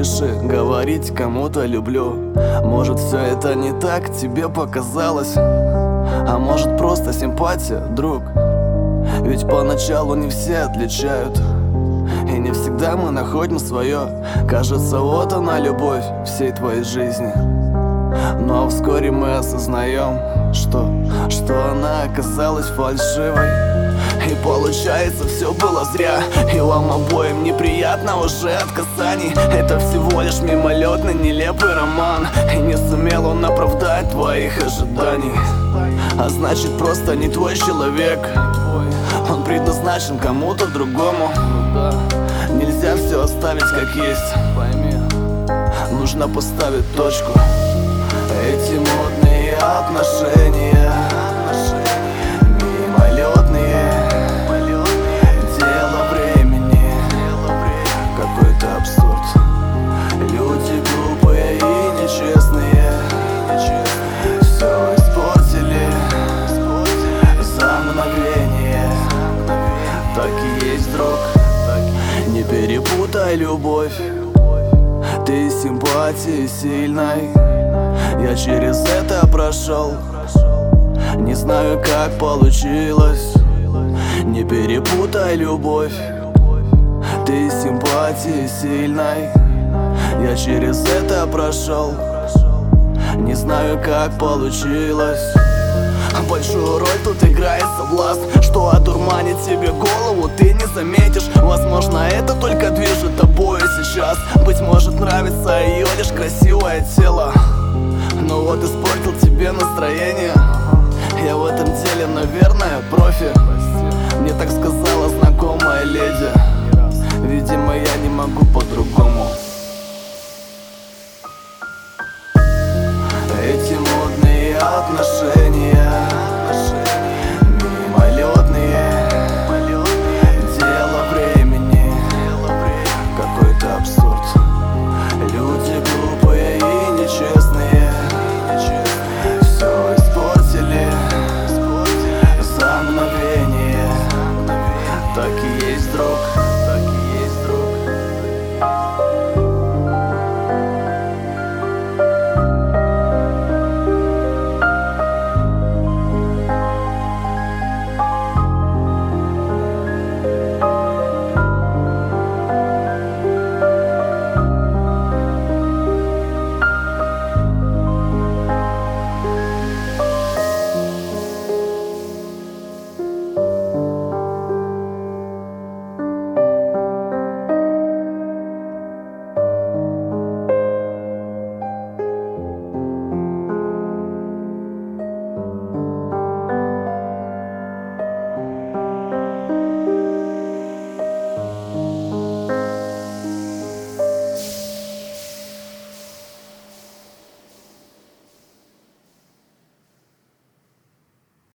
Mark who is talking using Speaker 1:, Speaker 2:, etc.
Speaker 1: спеши говорить кому-то люблю. Может, все это не так тебе показалось, а может, просто симпатия, друг. Ведь поначалу не все отличают, и не всегда мы находим свое. Кажется, вот она любовь всей твоей жизни. Но вскоре мы осознаем, что она оказалась фальшивой. И получается, все было зря, и вам обоим неприятно уже от касаний. Это всего лишь мимолетный, нелепый роман, и не сумел он оправдать твоих ожиданий. А значит, просто не твой человек. Он предназначен кому-то другому. Нельзя все оставить как есть, пойми. Нужно поставить точку. Эти модные отношения мимолетные, дело времени, какой-то абсурд. Люди глупые и нечестные, все испортили за мгновение. Так и есть, друг, не перепутай любовь. Ты симпатии сильной, я через это прошел. Не знаю, как получилось. Не перепутай любовь. Ты симпатии сильной, я через это прошел. Не знаю, как получилось. Большую роль тут играет соблазн, что одурманит тебе голову, ты не заметишь. Возможно, это только движет тобой сейчас. Быть может, нравится ее лишь красивое тело. Ну вот испортил тебе настроение. Я в этом деле, наверное, профи. Мне так сказала знакомая леди. Видимо, я не могу по-другому. Эти модные отношения